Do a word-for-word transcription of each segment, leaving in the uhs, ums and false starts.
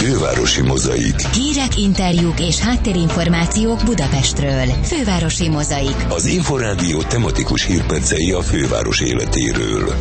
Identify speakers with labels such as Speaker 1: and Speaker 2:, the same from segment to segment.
Speaker 1: Fővárosi mozaik.
Speaker 2: Hírek, interjúk és háttérinformációk Budapestről. Fővárosi mozaik.
Speaker 1: Az Inforádió tematikus hírpercei a főváros életéről.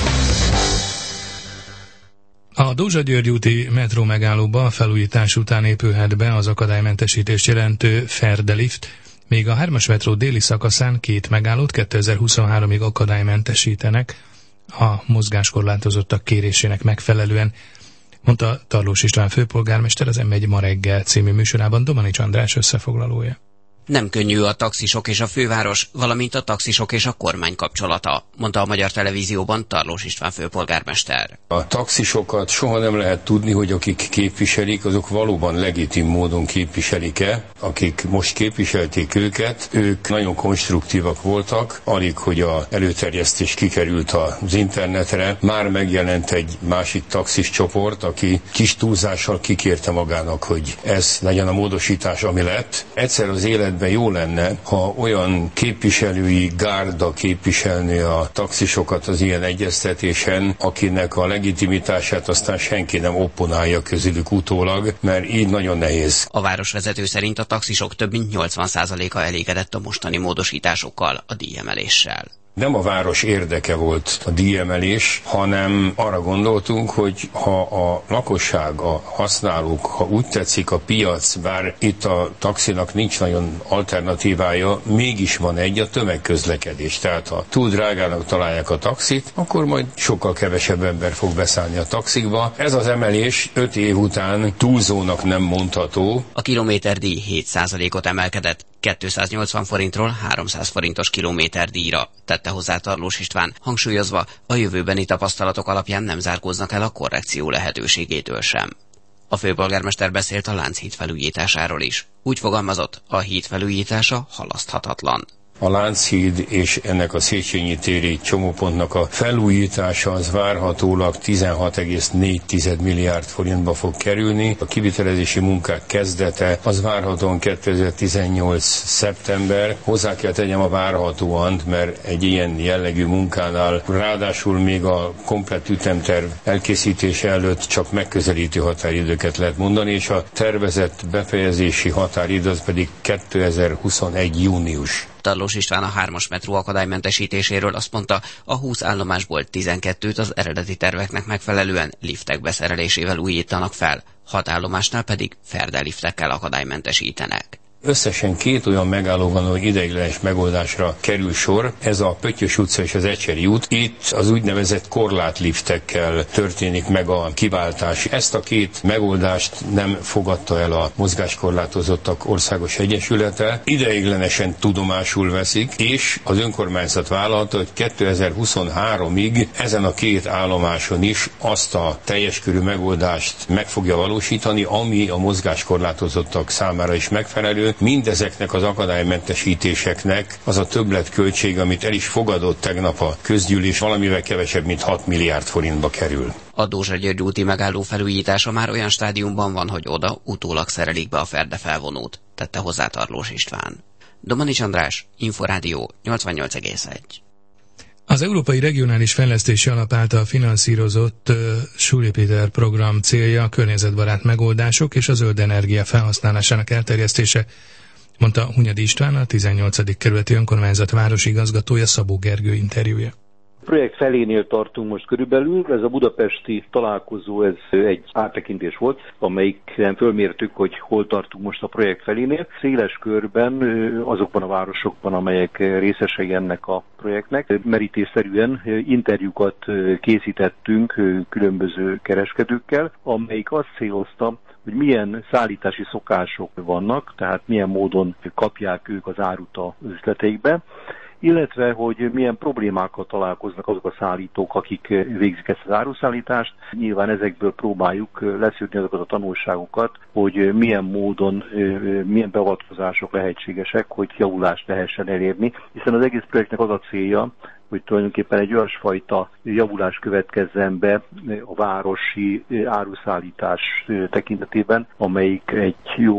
Speaker 3: A Dózsa-György úti metró megállóba a felújítás után épülhet be az akadálymentesítést jelentő Ferde-lift, míg a hármas metró déli szakaszán két megállót kétezer-huszonháromig akadálymentesítenek a mozgáskorlátozottak kérésének megfelelően, mondta Tarlós István főpolgármester az em egy ma reggel című műsorában. Domanics András összefoglalója.
Speaker 4: Nem könnyű a taxisok és a főváros, valamint a taxisok és a kormány kapcsolata, mondta a Magyar Televízióban Tarlós István főpolgármester.
Speaker 5: A taxisokat soha nem lehet tudni, hogy akik képviselik, azok valóban legitim módon képviselik-e. Akik most képviselték őket, ők nagyon konstruktívak voltak, alig, hogy az előterjesztés kikerült az internetre. Már megjelent egy másik taxis csoport, aki kis túlzással kikérte magának, hogy ez legyen a módosítás, ami lett. Egyszer az élet jó lenne, ha olyan képviselői gárda képviselné a taxisokat az ilyen egyeztetésen, akinek a legitimitását aztán senki nem opponálja közülük utólag, mert így nagyon nehéz.
Speaker 4: A városvezető szerint a taxisok több mint nyolcvan százaléka elégedett a mostani módosításokkal, a díjemeléssel.
Speaker 5: Nem a város érdeke volt a díjemelés, hanem arra gondoltunk, hogy ha a lakosság, a használók, ha úgy tetszik a piac, bár itt a taxinak nincs nagyon alternatívája, mégis van egy, a tömegközlekedés. Tehát ha túl drágának találják a taxit, akkor majd sokkal kevesebb ember fog beszállni a taxikba. Ez az emelés öt év után túlzónak nem mondható.
Speaker 4: A kilométerdíj hét százalékot emelkedett, kétszáznyolcvan forintról háromszáz forintos kilométerdíjra, tette hozzá Tarlós István, hangsúlyozva, a jövőbeni tapasztalatok alapján nem zárkóznak el a korrekció lehetőségétől sem. A főpolgármester beszélt a Lánchíd felújításáról is. Úgy fogalmazott, a híd felújítása halaszthatatlan.
Speaker 5: A Lánchíd és ennek a Széchenyi téri csomópontnak a felújítása az várhatólag tizenhat egész négy milliárd forintba fog kerülni. A kivitelezési munkák kezdete az várhatóan kétezer-tizennyolc szeptember. Hozzá kell tegyem a várhatóan, mert egy ilyen jellegű munkánál ráadásul még a komplett ütemterv elkészítése előtt csak megközelítő határidőket lehet mondani, és a tervezett befejezési határidő az pedig kétezer-huszonegy június.
Speaker 4: Tarlós István a hármas metró akadálymentesítéséről azt mondta, a húsz állomásból tizenkettőt az eredeti terveknek megfelelően liftek beszerelésével újítanak fel, hat állomásnál pedig Ferde-liftekkel akadálymentesítenek.
Speaker 5: Összesen két olyan megálló van, hogy ideiglenes megoldásra kerül sor. Ez a Pöttyös utca és az Ecseri út. Itt az úgynevezett korlátliftekkel történik meg a kiváltás. Ezt a két megoldást nem fogadta el a Mozgáskorlátozottak Országos Egyesülete. Ideiglenesen tudomásul veszik, és az önkormányzat vállalta, hogy kétezer-huszonháromig ezen a két állomáson is azt a teljes körű megoldást meg fogja valósítani, ami a mozgáskorlátozottak számára is megfelelő. Mindezeknek az akadálymentesítéseknek az a többletköltség, amit el is fogadott tegnap a közgyűlés, valamivel kevesebb, mint hat milliárd forintba kerül.
Speaker 4: A Dózsa-György úti megálló felújítása már olyan stádiumban van, hogy oda utólag szerelik be a Ferde felvonót, tette hozzá Tarlós István. Domanics András, Inforádió nyolcvannyolc egész egy.
Speaker 3: Az Európai Regionális Fejlesztési Alap által finanszírozott uh, Schulze Peter program célja a környezetbarát megoldások és a zöld energia felhasználásának elterjesztése, mondta Hunyadi István, a tizennyolcadik kerületi önkormányzat városi igazgatója Szabó Gergő interjúja.
Speaker 6: A projekt felénél tartunk most körülbelül, ez a budapesti találkozó, ez egy áttekintés volt, amelyiken fölmértük, hogy hol tartunk most a projekt felénél. Széles körben azokban a városokban, amelyek részesei ennek a projektnek, merítésszerűen interjúkat készítettünk különböző kereskedőkkel, amelyik azt célozta, hogy milyen szállítási szokások vannak, tehát milyen módon kapják ők az árut az üzleteikbe, illetve hogy milyen problémákkal találkoznak azok a szállítók, akik végzik ezt az áruszállítást. Nyilván ezekből próbáljuk leszűrni azokat a tanulságokat, hogy milyen módon, milyen beavatkozások lehetségesek, hogy javulást lehessen elérni, hiszen az egész projektnek az a célja, hogy tulajdonképpen egy olyasfajta javulás következzen be a városi áruszállítás tekintetében, amelyik egy jóval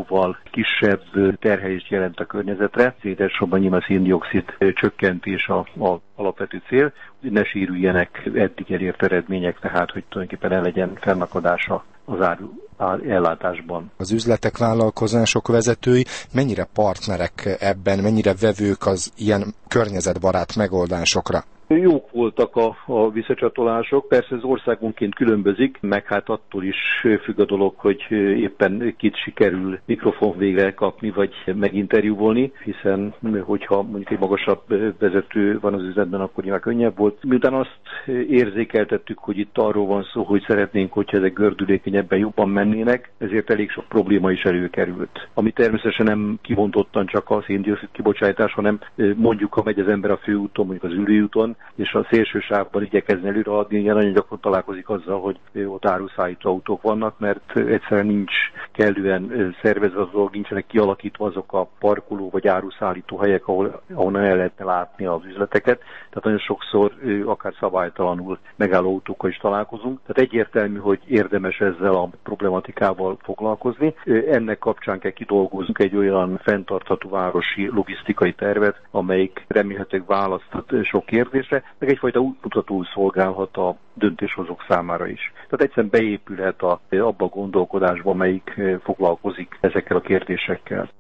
Speaker 6: kisebb terhelést jelent a környezetre, elsősorban nyilván a szén-dioxid csökkentés a, a alapvető cél, hogy ne sérüljenek eddig elért eredmények, tehát hogy tulajdonképpen el legyen fennakadása az áru ellátásban.
Speaker 7: Az üzletek, vállalkozások vezetői mennyire partnerek ebben, mennyire vevők az ilyen környezetbarát megoldásokra?
Speaker 6: Jók voltak a, a visszacsatolások, persze ez országonként különbözik, meg hát attól is függ a dolog, hogy éppen kit sikerül mikrofon végre kapni, vagy meginterjúvolni, hiszen hogyha mondjuk egy magasabb vezető van az üzletben, akkor nyilván könnyebb volt. Miután azt érzékeltettük, hogy itt arról van szó, hogy szeretnénk, hogyha ezek gördülékenyebben jobban mennének, ezért elég sok probléma is előkerült. Ami természetesen nem kivontottan csak a szén-dioxid kibocsátás, hanem mondjuk, ha megy az ember a főúton, mondjuk az ülőúton, és a szélső sávban igyekezni előreadni, ilyen nagyon gyakran találkozik azzal, hogy ott áruszállító autók vannak, mert egyszerűen nincs kellően szervezve az dolog, nincsenek kialakítva azok a parkoló vagy áruszállító helyek, ahol, ahonnan el lehetne látni az üzleteket. Tehát nagyon sokszor akár szabálytalanul megálló autókkal is találkozunk. Tehát egyértelmű, hogy érdemes ezzel a problematikával foglalkozni. Ennek kapcsán kell kidolgoznunk egy olyan fenntartható városi logisztikai tervet, amelyik remélhetőleg választat sok kérdést, meg egyfajta útmutatóul szolgálhat a döntéshozók számára is. Tehát egyszerűen beépülhet a, abba a gondolkodásba, amelyik foglalkozik ezekkel a kérdésekkel.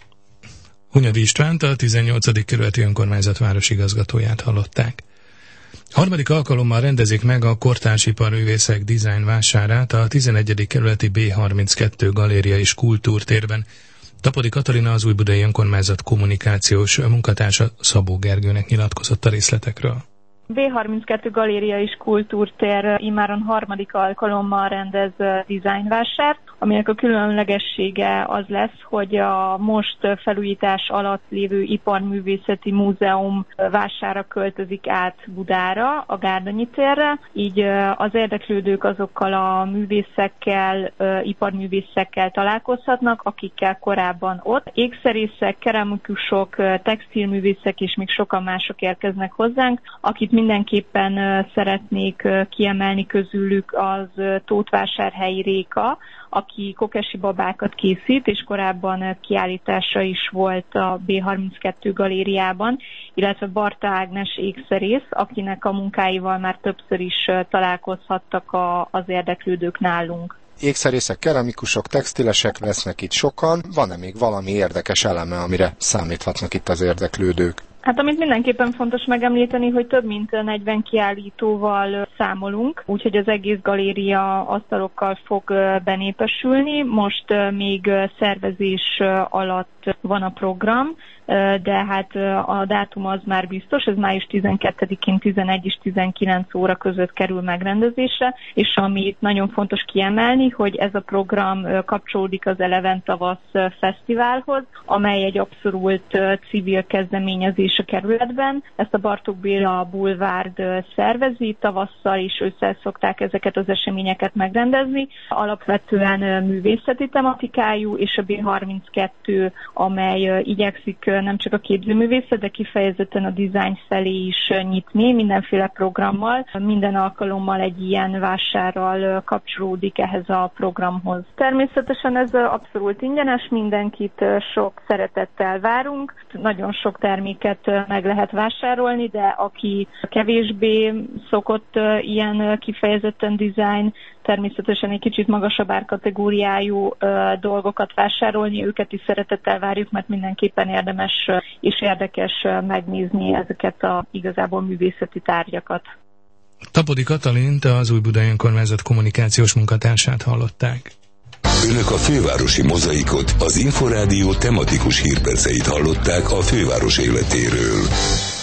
Speaker 3: Hunyadi Istvánt, a tizennyolcadik kerületi önkormányzat városigazgatóját hallották. Harmadik alkalommal rendezik meg a kortárs iparművészek design vásárát a tizenegyedik kerületi bé harminckettő galéria és kultúrtérben. Tapodi Katalina, az Újbudai Önkormányzat kommunikációs munkatársa, Szabó Gergőnek nyilatkozott a részletekről.
Speaker 8: bé harminckettő galéria és kultúrtér immáron harmadik alkalommal rendez dizájnvásárt, aminek a különlegessége az lesz, hogy a most felújítás alatt lévő Iparművészeti Múzeum vására költözik át Budára, a Gárdonyi térre, így az érdeklődők azokkal a művészekkel, iparművészekkel találkozhatnak, akikkel korábban ott. Ékszerészek, keramikusok, textilművészek és még sokan mások érkeznek hozzánk, akit mindenképpen szeretnék kiemelni közülük, az Tóthvásárhelyi Réka, aki kokesi babákat készít, és korábban kiállítása is volt a bé harminckettő galériában, illetve Barta Ágnes ékszerész, akinek a munkáival már többször is találkozhattak a, az érdeklődők nálunk.
Speaker 7: Ékszerészek, keramikusok, textilesek lesznek itt sokan. Van-e még valami érdekes eleme, amire számíthatnak itt az érdeklődők?
Speaker 8: Hát amit mindenképpen fontos megemlíteni, hogy több mint negyven kiállítóval számolunk, úgyhogy az egész galéria asztalokkal fog benépesülni. Most még szervezés alatt van a program, de hát a dátum az már biztos, ez május tizenkettedikén tizenegy és tizenkilenc óra között kerül megrendezésre, és amit nagyon fontos kiemelni, hogy ez a program kapcsolódik az Eleven Tavasz Fesztiválhoz, amely egy abszolút civil kezdeményezés a kerületben. Ezt a Bartók Béla Bulvárd szervezi, tavasszal is ősszel szokták ezeket az eseményeket megrendezni. Alapvetően művészeti tematikájú, és a bé harminckettő, amely igyekszik nem csak a képzőművészet, de kifejezetten a dizájn felé is nyitni mindenféle programmal. Minden alkalommal egy ilyen vásárral kapcsolódik ehhez a programhoz. Természetesen ez abszolút ingyenes, mindenkit sok szeretettel várunk. Nagyon sok terméket meg lehet vásárolni, de aki kevésbé szokott ilyen kifejezetten dizájn, természetesen egy kicsit magasabb árkategóriájú dolgokat vásárolni, őket is szeretettel várjuk, mert mindenképpen érdemes és érdekes megnézni ezeket a igazából művészeti tárgyakat.
Speaker 3: Tapodi Katalint, az Újbudai Önkormányzat kommunikációs munkatársát hallották.
Speaker 1: Önök a fővárosi mozaikot, az Inforádió tematikus hírperceit hallották a főváros életéről.